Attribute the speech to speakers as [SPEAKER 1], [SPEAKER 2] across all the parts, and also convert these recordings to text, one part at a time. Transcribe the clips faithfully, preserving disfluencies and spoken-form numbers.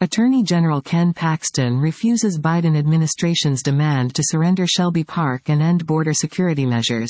[SPEAKER 1] Attorney General Ken Paxton refuses Biden administration's demand to surrender Shelby Park and end border security measures.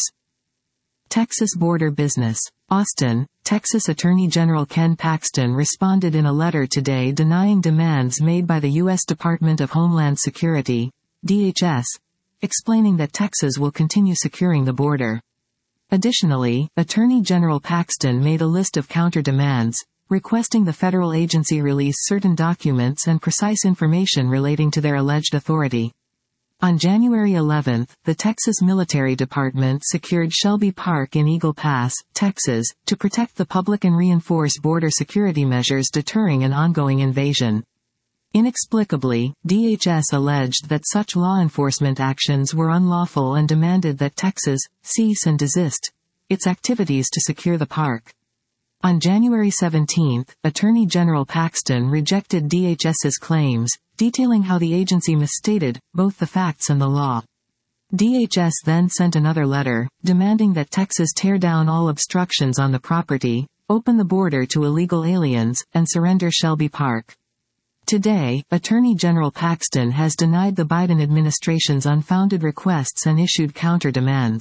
[SPEAKER 1] Texas border business. Austin, Texas Attorney General Ken Paxton responded in a letter today denying demands made by the U S Department of Homeland Security, D H S, explaining that Texas will continue securing the border. Additionally, Attorney General Paxton made a list of counter-demands, requesting the federal agency release certain documents and precise information relating to their alleged authority. On January eleventh, the Texas Military Department secured Shelby Park in Eagle Pass, Texas, to protect the public and reinforce border security measures deterring an ongoing invasion. Inexplicably, D H S alleged that such law enforcement actions were unlawful and demanded that Texas cease and desist its activities to secure the park. On January seventeenth, Attorney General Paxton rejected DHS's claims, detailing how the agency misstated both the facts and the law. D H S then sent another letter, demanding that Texas tear down all obstructions on the property, open the border to illegal aliens, and surrender Shelby Park. Today, Attorney General Paxton has denied the Biden administration's unfounded requests and issued counter-demands.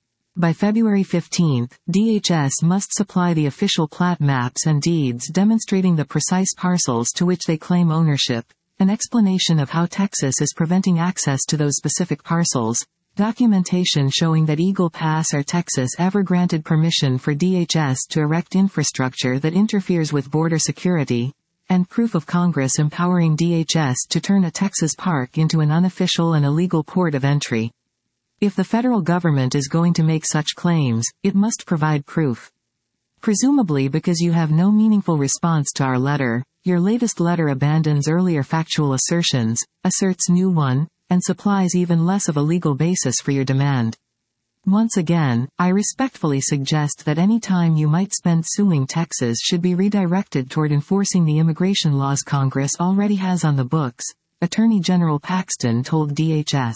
[SPEAKER 1] By February fifteenth, D H S must supply the official plat maps and deeds demonstrating the precise parcels to which they claim ownership, an explanation of how Texas is preventing access to those specific parcels, documentation showing that Eagle Pass or Texas ever granted permission for D H S to erect infrastructure that interferes with border security, and proof of Congress empowering D H S to turn a Texas park into an unofficial and illegal port of entry. If the federal government is going to make such claims, it must provide proof. Presumably because you have no meaningful response to our letter, your latest letter abandons earlier factual assertions, asserts new one, and supplies even less of a legal basis for your demand. Once again, I respectfully suggest that any time you might spend suing Texas should be redirected toward enforcing the immigration laws Congress already has on the books, Attorney General Paxton told D H S.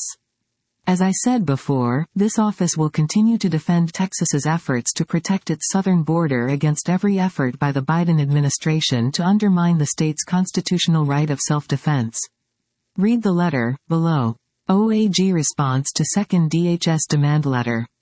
[SPEAKER 1] As I said before, this office will continue to defend Texas's efforts to protect its southern border against every effort by the Biden administration to undermine the state's constitutional right of self-defense. Read the letter, below. O A G response to second D H S demand letter.